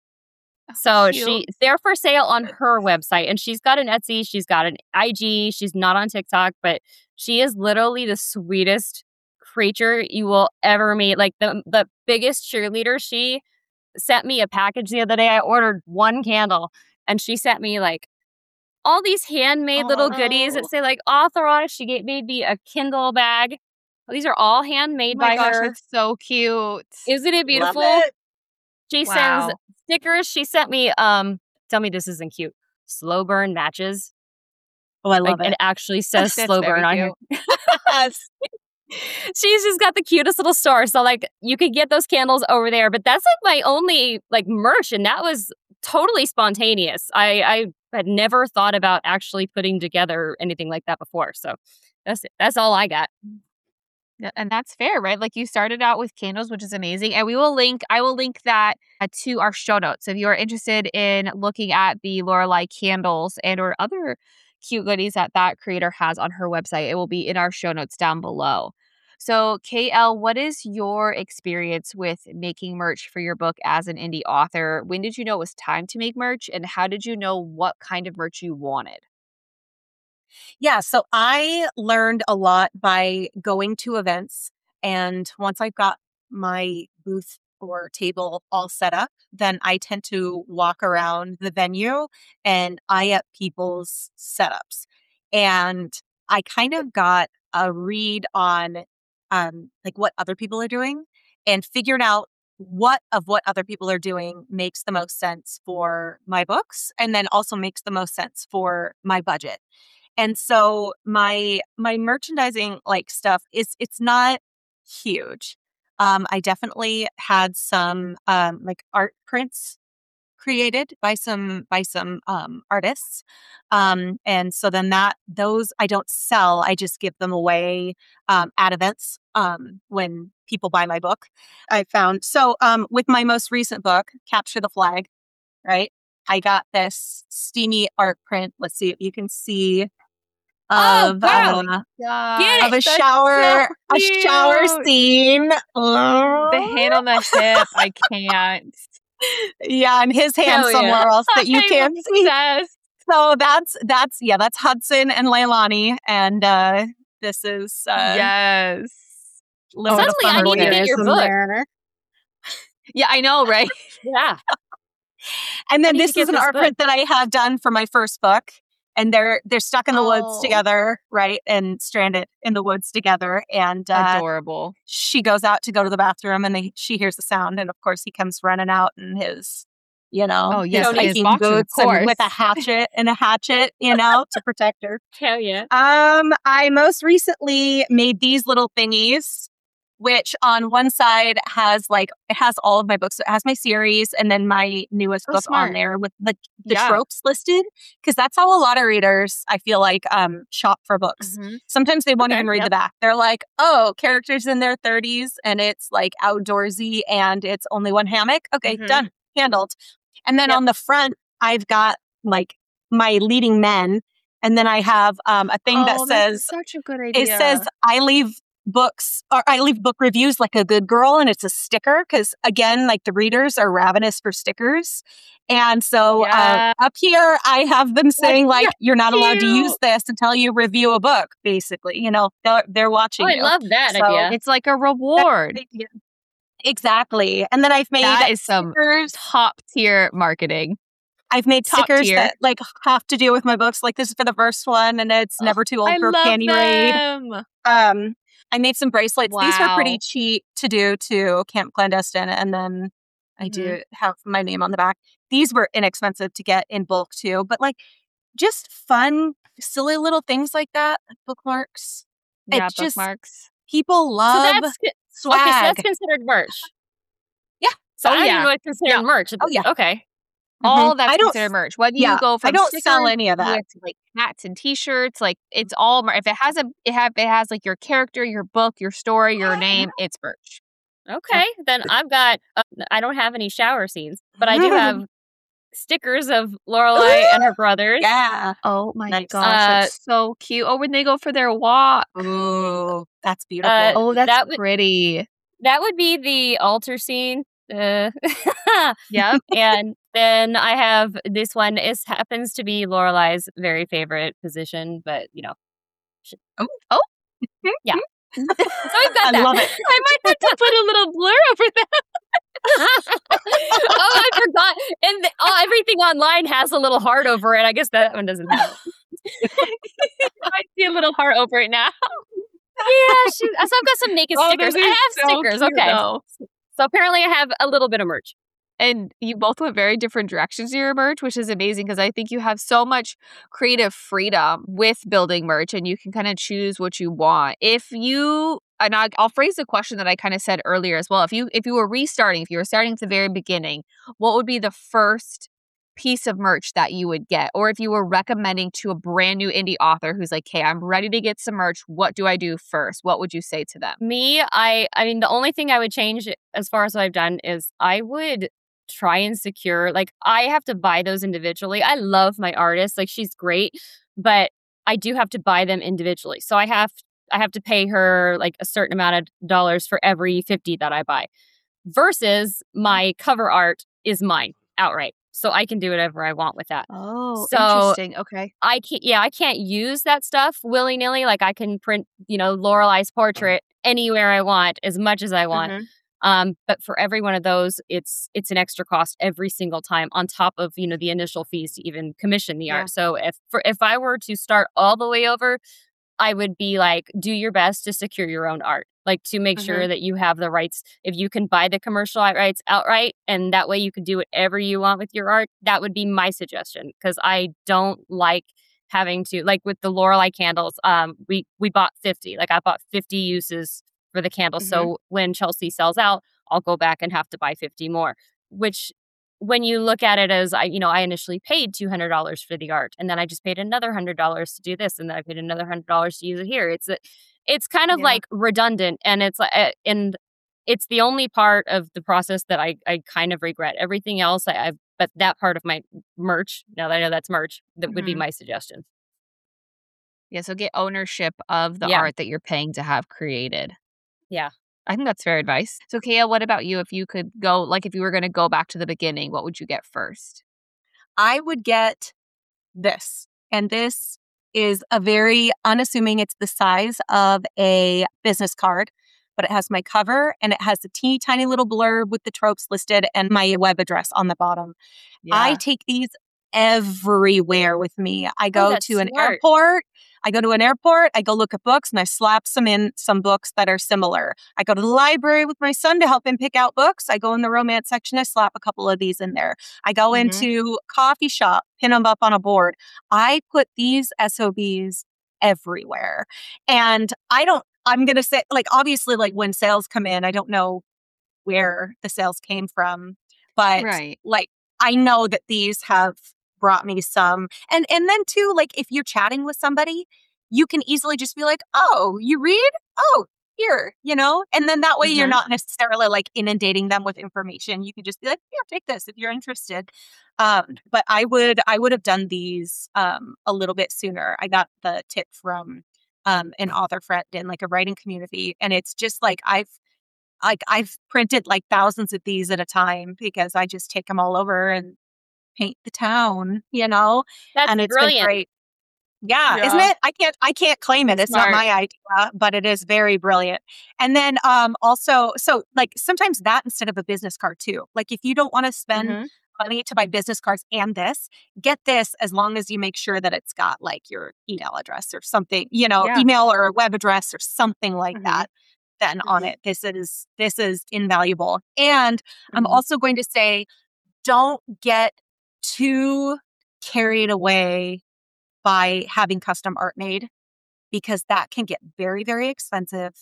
Speaker 5: So
Speaker 4: cute.
Speaker 5: she they're for sale on her website, and she's got an Etsy, she's got an I G, she's not on TikTok, but She is literally the sweetest creature you will ever meet. Like the the biggest cheerleader. She sent me a package the other day. I ordered one candle and she sent me like all these handmade
Speaker 6: Oh,
Speaker 5: little goodies that say like author on it. She gave made me a Kindle bag. These are all handmade
Speaker 4: Oh my
Speaker 5: by
Speaker 4: gosh,
Speaker 5: her.
Speaker 4: that's so cute.
Speaker 5: Isn't it beautiful?
Speaker 6: Love it.
Speaker 5: She
Speaker 4: Wow.
Speaker 5: sends stickers. She sent me um tell me this isn't cute. Slow burn matches.
Speaker 6: Oh, I
Speaker 5: Like
Speaker 6: love
Speaker 5: it
Speaker 6: it.
Speaker 5: actually says
Speaker 4: That's
Speaker 5: slow
Speaker 4: very
Speaker 5: burn on here.
Speaker 4: cute.
Speaker 6: Yes.
Speaker 5: She's just got the cutest little store. So like you could get those candles over there, but that's like my only like merch, and that was totally spontaneous. I I had never thought about actually putting together anything like that before. So that's it. That's all I got.
Speaker 4: Yeah, and that's fair, right? Like you started out with candles, which is amazing. And we will link, I will link that uh, to our show notes. If you are interested in looking at the Lorelei candles and or other cute goodies that that creator has on her website, it will be in our show notes down below. So K L, what is your experience with making merch for your book as an indie author? When did you know it was time to make merch, and how did you know what kind of merch you wanted?
Speaker 6: Yeah, so I learned a lot by going to events. And once I've got my booth or table all set up, then I tend to walk around the venue and eye up people's setups. And I kind of got a read on um, like what other people are doing and figured out what of what other people are doing makes the most sense for my books and then also makes the most sense for my budget. And so my my merchandising like stuff is it's not huge. Um, I definitely had some um, like art prints created by some by some um, artists, um, and so then that those I don't sell. I just give them away um, at events um, when people buy my book. I found so um, with my most recent book, Capture the Flag, right? I got this steamy art print. Let's see if you can see
Speaker 5: Oh,
Speaker 6: of
Speaker 5: wow.
Speaker 6: uh,
Speaker 5: Get
Speaker 6: of a
Speaker 5: it. That's
Speaker 6: shower
Speaker 5: so
Speaker 6: a shower
Speaker 5: cute.
Speaker 6: scene.
Speaker 4: The hand on the hip, I can't.
Speaker 6: Yeah, and his hand
Speaker 5: Hell yeah.
Speaker 6: somewhere else that you
Speaker 4: I'm
Speaker 6: can't see.
Speaker 4: obsessed.
Speaker 6: So that's that's yeah, that's Hudson and Leilani, and uh, this is uh,
Speaker 4: Yes.
Speaker 6: little bit of
Speaker 5: Suddenly I
Speaker 6: fun
Speaker 5: need to get your
Speaker 6: voyeurism
Speaker 5: book.
Speaker 6: there.
Speaker 4: Yeah, I know, right?
Speaker 5: Yeah.
Speaker 6: And
Speaker 5: I
Speaker 6: then
Speaker 5: need to
Speaker 6: this
Speaker 5: get
Speaker 6: is an
Speaker 5: this
Speaker 6: art
Speaker 5: book.
Speaker 6: print that I had done for my first book. And they're they're stuck in the woods
Speaker 4: Oh.
Speaker 6: together, right? And stranded in the woods together. And uh,
Speaker 4: Adorable.
Speaker 6: she goes out to go to the bathroom, and they, she hears the sound, and of course he comes running out in his, you know,
Speaker 4: Oh, yes,
Speaker 6: his
Speaker 5: in his
Speaker 6: hiking
Speaker 4: boxers, of
Speaker 6: boots and with a
Speaker 4: course.
Speaker 6: hatchet and a hatchet, you know, to protect her.
Speaker 5: Hell yeah.
Speaker 6: Um, I most recently made these little thingies, which on one side has like it has all of my books. It has my series and then my newest
Speaker 4: Oh,
Speaker 6: book
Speaker 4: smart.
Speaker 6: on there with the, the
Speaker 4: Yeah.
Speaker 6: tropes listed, because that's how a lot of readers I feel like um shop for books.
Speaker 4: Mhm.
Speaker 6: Sometimes they won't
Speaker 5: Okay,
Speaker 6: even read
Speaker 5: yep.
Speaker 6: the back. They're like, oh, characters in their thirties and it's like outdoorsy and it's only one hammock. Okay,
Speaker 4: Mhm.
Speaker 6: done, handled. And then
Speaker 5: Yep.
Speaker 6: on the front, I've got like my leading men, and then I have um a thing that
Speaker 4: Oh, that's
Speaker 6: says
Speaker 4: such a good idea.
Speaker 6: it says I leave books or I leave book reviews like a good girl, and it's a sticker because again, like the readers are ravenous for stickers. And so
Speaker 4: Yeah.
Speaker 6: uh, up here, I have them saying like, you're not allowed to use
Speaker 5: cute.
Speaker 6: this until you review a book, basically, you know, they're, they're watching
Speaker 5: Oh, I
Speaker 6: you.
Speaker 5: love that
Speaker 6: So
Speaker 5: idea.
Speaker 4: It's like a reward.
Speaker 6: Yeah. Exactly. And then I've made
Speaker 4: That is some
Speaker 6: stickers.
Speaker 4: top tier marketing.
Speaker 6: I've made
Speaker 4: top
Speaker 6: stickers
Speaker 4: tier.
Speaker 6: that like have to do with my books. Like this is for the first one, and it's
Speaker 4: Oh,
Speaker 6: never too old
Speaker 4: I
Speaker 6: for
Speaker 4: love
Speaker 6: Candy Raid.
Speaker 4: them.
Speaker 6: Um, I made some bracelets. These were pretty
Speaker 4: Wow.
Speaker 6: cheap to do to Camp Clandestine, and then I
Speaker 4: Mhm.
Speaker 6: do have my name on the back. These were inexpensive to get in bulk too, but like just fun, silly little things like that, like bookmarks.
Speaker 4: Yeah,
Speaker 6: It's just
Speaker 4: bookmarks.
Speaker 6: people
Speaker 5: So
Speaker 6: love
Speaker 5: that's co- okay. So
Speaker 6: swag.
Speaker 5: that's considered merch.
Speaker 6: Yeah.
Speaker 5: So
Speaker 4: Oh,
Speaker 5: I don't
Speaker 4: yeah.
Speaker 5: even know what's considered
Speaker 4: Yeah.
Speaker 5: merch.
Speaker 6: Oh, yeah.
Speaker 5: Okay.
Speaker 4: All
Speaker 6: Mhm.
Speaker 4: that's
Speaker 6: I don't.
Speaker 4: considered merch. Whether
Speaker 6: Yeah,
Speaker 4: you go from
Speaker 6: I don't
Speaker 4: stickers
Speaker 6: sell any of that.
Speaker 4: with like hats and T-shirts, like it's all mer- if it has a it have it has like your character, your book, your story, your name, it's merch.
Speaker 5: Okay. Then I've got. Uh, I don't have any shower scenes, but I do have stickers of Lorelei and her brothers.
Speaker 6: Yeah.
Speaker 4: Oh my
Speaker 6: Nice.
Speaker 4: gosh,
Speaker 5: Uh,
Speaker 4: that's so cute. Oh, when they go for their walk.
Speaker 6: Ooh, that's beautiful.
Speaker 5: Uh,
Speaker 4: Oh, that's
Speaker 5: that would-
Speaker 4: pretty.
Speaker 5: That would be the altar scene. Uh,
Speaker 4: Yep.
Speaker 5: and then I have this one. It happens to be Lorelei's very favorite position, but you know,
Speaker 6: Oh,
Speaker 4: Oh.
Speaker 5: Yeah. So we've got
Speaker 6: I
Speaker 5: that.
Speaker 6: love it.
Speaker 4: I might have to put a little blur over that.
Speaker 5: Oh, I forgot. And the, oh, everything online has a little heart over it. I guess that one doesn't have it.
Speaker 4: I see a little heart over it now.
Speaker 5: Yeah, shoot. So I've got some naked
Speaker 4: Oh,
Speaker 5: stickers.
Speaker 4: those
Speaker 5: I
Speaker 4: are
Speaker 5: have
Speaker 4: so
Speaker 5: stickers.
Speaker 4: cute,
Speaker 5: Okay.
Speaker 4: though.
Speaker 5: So apparently I have a little bit of merch.
Speaker 4: And you both went very different directions in your merch, which is amazing because I think you have so much creative freedom with building merch and you can kind of choose what you want. If you, and I, I'll phrase the question that I kind of said earlier as well. If you if you were restarting, if you were starting at the very beginning, what would be the first piece of merch that you would get? Or if you were recommending to a brand new indie author who's like, hey, I'm ready to get some merch. What do I do first? What would you say to them?
Speaker 5: Me, I I mean, the only thing I would change as far as what I've done is I would try and secure, like I have to buy those individually. I love my artist, like she's great, but I do have to buy them individually. So I have I have to pay her like a certain amount of dollars for every fifty that I buy. Versus my cover art is mine outright. So I can do whatever I want with that.
Speaker 4: Oh,
Speaker 5: So
Speaker 4: interesting. Okay.
Speaker 5: I can't, yeah, I can't use that stuff willy nilly. Like I can print, you know, Lorelei's portrait anywhere I want, as much as I want.
Speaker 4: Mhm.
Speaker 5: Um, but for every one of those, it's it's an extra cost every single time on top of, you know, the initial fees to even commission the
Speaker 4: Yeah.
Speaker 5: art. So if for if I were to start all the way over, I would be like, do your best to secure your own art, like to make sure
Speaker 4: Mhm.
Speaker 5: that you have the rights. If you can buy the commercial rights outright, and that way you can do whatever you want with your art, that would be my suggestion. Because I don't like having to, like with the Lorelei candles, um, we we bought fifty. Like I bought fifty uses for the candles.
Speaker 4: Mhm.
Speaker 5: So when Chelsea sells out, I'll go back and have to buy fifty more. Which, when you look at it as I, you know, I initially paid two hundred dollars for the art, and then I just paid another one hundred dollars to do this, and then I paid another one hundred dollars to use it here. It's a, it's kind of
Speaker 4: Yeah.
Speaker 5: like redundant, and it's like, uh, and it's the only part of the process that I, I kind of regret. Everything else, I, I've, but that part of my merch, now that I know that's merch, that would be
Speaker 4: Mhm.
Speaker 5: my suggestion.
Speaker 4: Yeah, so get ownership of the
Speaker 5: Yeah.
Speaker 4: art that you're paying to have created.
Speaker 5: Yeah.
Speaker 4: I think that's fair advice. So, Kaya, what about you? If you could go, like, if you were going to go back to the beginning, what would you get first?
Speaker 6: I would get this. And this is a very unassuming, it's the size of a business card, but it has my cover and it has a teeny tiny little blurb with the tropes listed and my web address on the bottom. I take these everywhere with me. I go
Speaker 5: that's
Speaker 6: to an
Speaker 5: smart.
Speaker 6: airport. I go to an airport. I go look at books and I slap some in some books that are similar. I go to the library with my son to help him pick out books. I go in the romance section. I slap a couple of these in there. I go
Speaker 4: Mhm.
Speaker 6: into coffee shop, pin them up on a board. I put these S O Bs everywhere. And I don't, I'm going to say, like, obviously, like when sales come in, I don't know where the sales came from, but
Speaker 4: Right.
Speaker 6: like, I know that these have brought me some. And and then too, like if you're chatting with somebody, you can easily just be like, oh, you read? Oh, here, you know? And then that way you're
Speaker 4: Mhm.
Speaker 6: not necessarily like inundating them with information. You can just be like, here, take this if you're interested. Um, but I would I would have done these um a little bit sooner. I got the tip from um an author friend in like a writing community. And it's just like I've like I've printed like thousands of these at a time because I just take them all over and paint the town, you know,
Speaker 5: That's
Speaker 6: and it's
Speaker 5: brilliant.
Speaker 6: been great. Yeah,
Speaker 4: Yeah.
Speaker 6: isn't it? I can't, I can't claim it. It's
Speaker 4: Smart.
Speaker 6: not my idea, but it is very brilliant. And then, um, also, so like sometimes that instead of a business card too. Like if you don't want to spend
Speaker 4: Mhm.
Speaker 6: money to buy business cards and this, get this as long as you make sure that it's got like your email address or something, you know,
Speaker 4: Yeah.
Speaker 6: email or a web address or something like
Speaker 4: Mhm.
Speaker 6: that. Then on
Speaker 4: Mhm.
Speaker 6: it, this is this is invaluable. And I'm
Speaker 4: Mhm.
Speaker 6: also going to say, don't get too carried away by having custom art made because that can get very, very expensive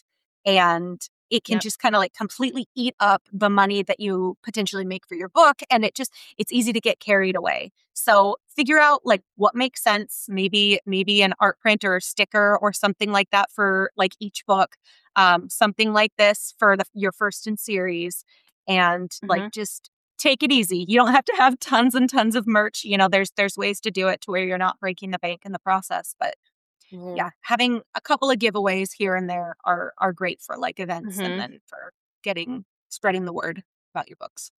Speaker 6: and it can
Speaker 4: Yep.
Speaker 6: just kind of like completely eat up the money that you potentially make for your book. And it just, it's easy to get carried away. So figure out like what makes sense. Maybe, maybe an art print or a sticker or something like that for like each book. Um, something like this for the, your first in series and like
Speaker 4: Mhm.
Speaker 6: just take it easy. You don't have to have tons and tons of merch. You know, there's, there's ways to do it to where you're not breaking the bank in the process, but
Speaker 5: Mhm.
Speaker 6: yeah, having a couple of giveaways here and there are are great for like events
Speaker 4: Mhm.
Speaker 6: and then for getting spreading the word about your books.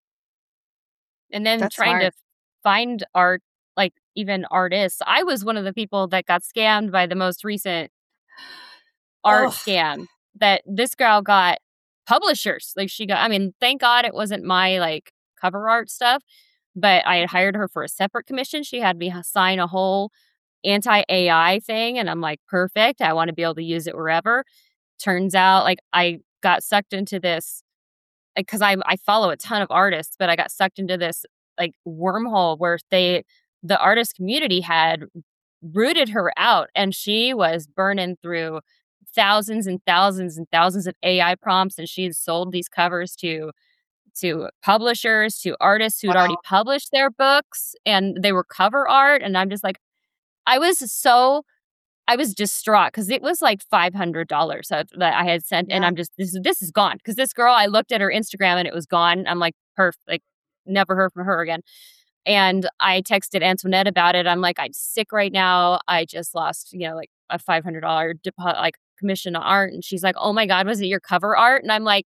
Speaker 5: And then
Speaker 4: That's
Speaker 5: trying
Speaker 4: smart.
Speaker 5: to find art, like even artists. I was one of the people that got scammed by the most recent art
Speaker 6: Ugh.
Speaker 5: scam that this girl got publishers. Like she got, I mean, thank God it wasn't my like cover art stuff, but I had hired her for a separate commission. She had me sign a whole anti-A I thing. And I'm like, perfect. I want to be able to use it wherever. Turns out like I got sucked into this because I, I follow a ton of artists, but I got sucked into this like wormhole where they, the artist community had rooted her out and she was burning through thousands and thousands and thousands of A I prompts, and she had sold these covers to to publishers, to artists who'd
Speaker 6: Wow.
Speaker 5: already published their books, and they were cover art. And I'm just like, I was so, I was distraught because it was like five hundred dollars that I had sent, and
Speaker 6: Yeah.
Speaker 5: I'm just, this, this is gone. Because this girl, I looked at her Instagram and it was gone. I'm like, perfect, like never heard from her again. And I texted Antoinette about it. I'm like, I'm sick right now. I just lost, you know, like a five hundred dollars deposit, like commission on art. And she's like, oh my God, was it your cover art? And I'm like,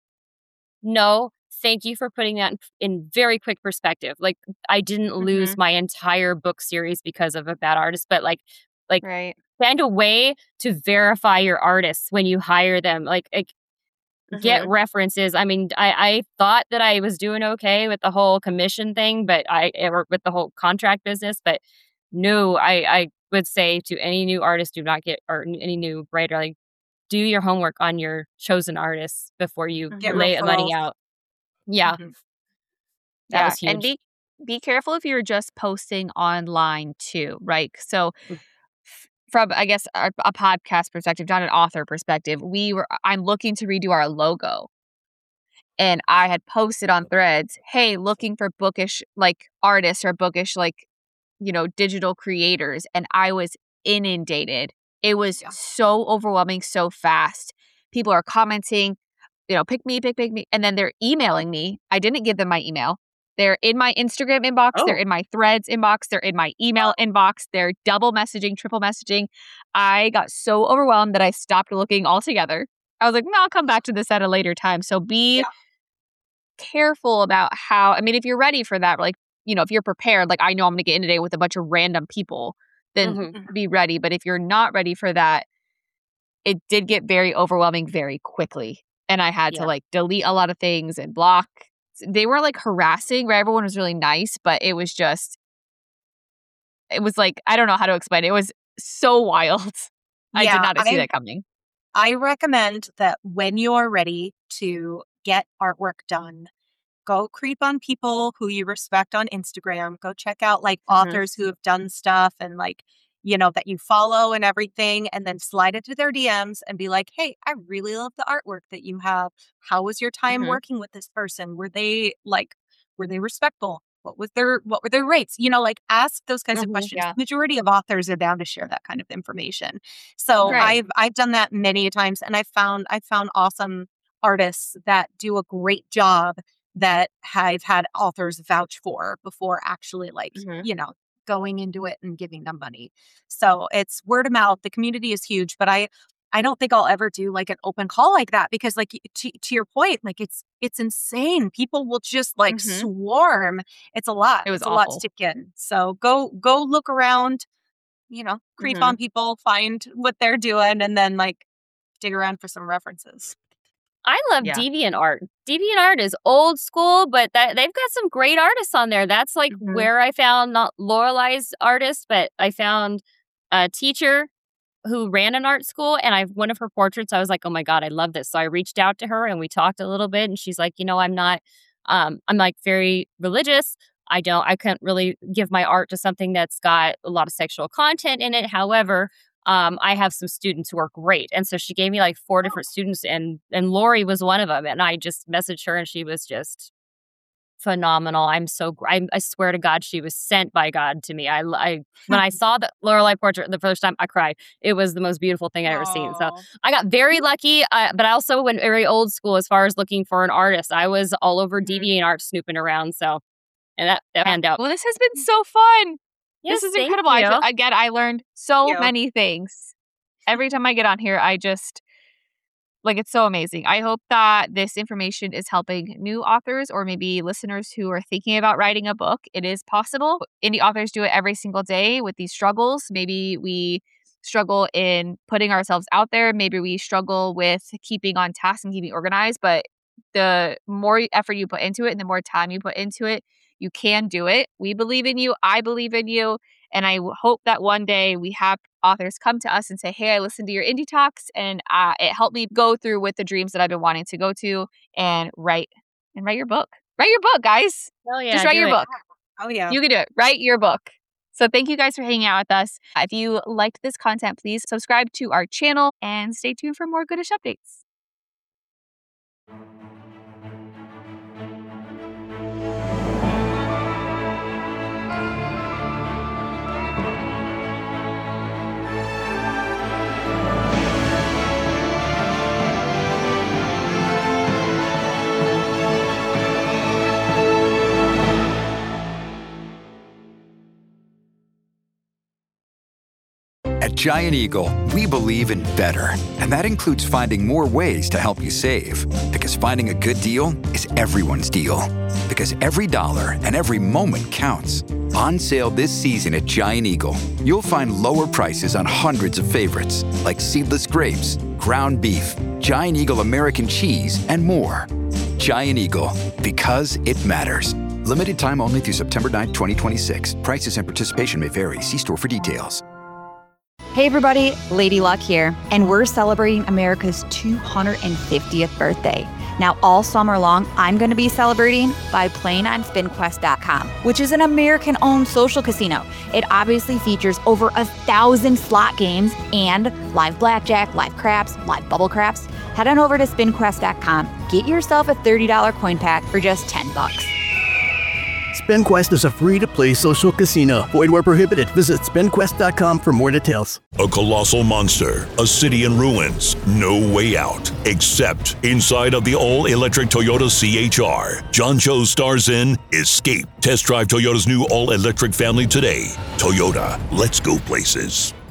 Speaker 5: no, thank you for putting that in, in very quick perspective. Like I didn't lose
Speaker 4: Mhm.
Speaker 5: my entire book series because of a bad artist, but like, like
Speaker 4: Right.
Speaker 5: find a way to verify your artists when you hire them. Like, like get
Speaker 4: Mhm.
Speaker 5: references. I mean, I, I thought that I was doing okay with the whole commission thing, but I, or with the whole contract business, but no, I, I would say to any new artist, do not get, or any new writer, like do your homework on your chosen artists before you
Speaker 6: Get
Speaker 5: lay money
Speaker 6: referrals.
Speaker 5: out. Yeah,
Speaker 6: Mhm.
Speaker 5: that
Speaker 4: Yeah,
Speaker 5: was
Speaker 4: and
Speaker 5: huge.
Speaker 4: be be careful if you're just posting online too, right? So
Speaker 5: Mm.
Speaker 4: f- from I guess a, a podcast perspective, not an author perspective, we were I'm looking to redo our logo. And I had posted on Threads, "Hey, looking for bookish like artists or bookish like, you know, digital creators." And I was inundated. It was
Speaker 6: Yeah.
Speaker 4: so overwhelming so fast. People are commenting, you know, pick me, pick, pick me. And then they're emailing me. I didn't give them my email. They're in my Instagram inbox. They're
Speaker 2: Oh.
Speaker 4: in my Threads inbox. They're in my email inbox. They're double messaging, triple messaging. I got so overwhelmed that I stopped looking altogether. I was like, no, I'll come back to this at a later time. So be
Speaker 6: Yeah.
Speaker 4: careful about how, I mean, if you're ready for that, like, you know, if you're prepared, like I know I'm going to get inundated with a bunch of random people, then
Speaker 5: Mhm.
Speaker 4: be ready. But if you're not ready for that, it did get very overwhelming very quickly. And I had
Speaker 5: Yeah.
Speaker 4: to like delete a lot of things and block. They were like harassing, where everyone was really nice, but it was just, it was like, I don't know how to explain it. It was so wild. I
Speaker 6: Yeah,
Speaker 4: did not see
Speaker 6: I-
Speaker 4: that coming.
Speaker 6: I recommend that when you're ready to get artwork done, go creep on people who you respect on Instagram. Go check out like
Speaker 4: Mhm.
Speaker 6: authors who have done stuff and like, you know, that you follow and everything, and then slide into their D Ms and be like, hey, I really love the artwork that you have. How was your time
Speaker 4: Mhm.
Speaker 6: working with this person? Were they like, were they respectful? What was their, what were their rates? You know, like ask those kinds
Speaker 5: Mhm,
Speaker 6: of questions.
Speaker 4: yeah.
Speaker 6: The majority of authors are down to share that kind of information. So
Speaker 4: Right.
Speaker 6: I've, I've done that many times, and I've found, I've found awesome artists that do a great job that I've had authors vouch for before actually like,
Speaker 4: Mhm.
Speaker 6: you know, going into it and giving them money. So it's word of mouth. The community is huge, but I, I don't think I'll ever do like an open call like that because like to, to your point, like it's, it's insane. People will just like
Speaker 4: Mhm.
Speaker 6: swarm. It's a lot.
Speaker 4: It was
Speaker 6: it's a lot
Speaker 4: awful.
Speaker 6: to take in. So go, go look around, you know, creep
Speaker 4: Mhm.
Speaker 6: on people, find what they're doing, and then like dig around for some references.
Speaker 5: I love
Speaker 4: Yeah.
Speaker 5: DeviantArt. DeviantArt is old school, but that they've got some great artists on there. That's like
Speaker 4: Mhm.
Speaker 5: where I found not Lorelai's artist, but I found a teacher who ran an art school, and I one of her portraits. I was like, oh my God, I love this. So I reached out to her and we talked a little bit, and she's like, you know, I'm not, um, I'm like very religious. I don't, I can't really give my art to something that's got a lot of sexual content in it. However, um, I have some students who are great. And so she gave me like four different students, and and Lori was one of them. And I just messaged her and she was just phenomenal. I'm so, gr- I, I swear to God, she was sent by God to me. I, I when I saw the Lorelai portrait the first time, I cried. It was the most beautiful thing I've ever seen. So
Speaker 6: Aw.
Speaker 5: I got very lucky, uh, but I also went very old school as far as looking for an artist. I was all over
Speaker 6: Mhm.
Speaker 5: DeviantArt snooping around. So, and that, that panned out.
Speaker 4: Well, this has been so fun.
Speaker 5: Yes,
Speaker 4: This is
Speaker 5: thank
Speaker 4: incredible. I
Speaker 5: you.
Speaker 4: ju- again, I learned so
Speaker 6: Thank you.
Speaker 4: many things. Every time I get on here, I just, like, it's so amazing. I hope that this information is helping new authors or maybe listeners who are thinking about writing a book. It is possible. Indie authors do it every single day with these struggles. Maybe we struggle in putting ourselves out there. Maybe we struggle with keeping on task and keeping organized, but the more effort you put into it and the more time you put into it, you can do it. We believe in you. I believe in you. And I hope that one day we have authors come to us and say, hey, I listened to your Indie Talks and uh, it helped me go through with the dreams that I've been wanting to go to and write and write your book. Write your book, guys.
Speaker 5: Hell yeah,
Speaker 4: Just write
Speaker 5: do
Speaker 4: your
Speaker 5: it.
Speaker 4: book.
Speaker 6: Oh, yeah.
Speaker 4: You can do it. Write your book. So thank you guys for hanging out with us. If you liked this content, please subscribe to our channel and stay tuned for more Goodish updates.
Speaker 1: At Giant Eagle, we believe in better, and that includes finding more ways to help you save. Because finding a good deal is everyone's deal. Because every dollar and every moment counts. On sale this season at Giant Eagle, you'll find lower prices on hundreds of favorites, like seedless grapes, ground beef, Giant Eagle American cheese, and more. Giant Eagle, because it matters. Limited time only through September ninth, twenty twenty-six. Prices and participation may vary. See store for details.
Speaker 7: Hey everybody, Lady Luck here, and we're celebrating America's two hundred fiftieth birthday. Now all summer long, I'm going to be celebrating by playing on spin quest dot com, which is an American-owned social casino. It obviously features over a thousand slot games and live blackjack, live craps, live bubble craps. Head on over to spin quest dot com, get yourself a thirty dollars coin pack for just ten bucks.
Speaker 3: SpinQuest is a free-to-play social casino. Void where prohibited. Visit spin quest dot com for more details.
Speaker 8: A colossal monster, a city in ruins, no way out, except inside of the all-electric Toyota C H R. John Cho stars in Escape. Test drive Toyota's new all-electric family today. Toyota, let's go places.